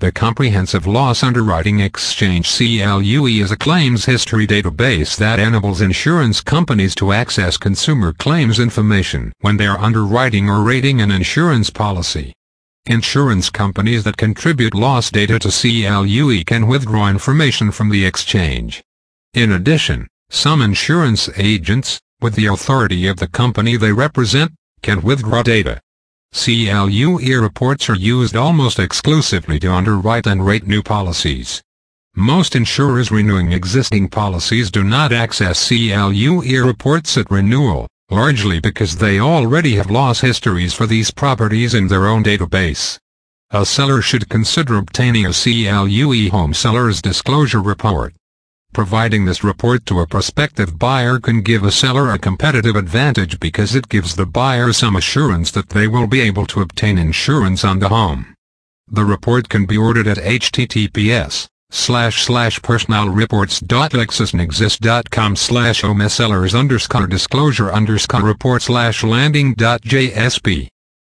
A comprehensive loss underwriting exchange (CLUE) is a claims history database that enables insurance companies to access consumer claims information when they are underwriting or rating an insurance policy. Insurance companies that contribute loss data to CLUE can withdraw information from the exchange. In addition, some insurance agents, with the authority of the company they represent, can withdraw data. CLUE reports are used almost exclusively to underwrite and rate new policies. Most insurers renewing existing policies do not access CLUE reports at renewal, largely because they already have loss histories for these properties in their own database. A seller should consider obtaining a CLUE home seller's disclosure report. Providing this report to a prospective buyer can give a seller a competitive advantage because it gives the buyer some assurance that they will be able to obtain insurance on the home. The report can be ordered at https://personalreports.lexisnexis.com/omesellers_disclosure_report/landing.jsp.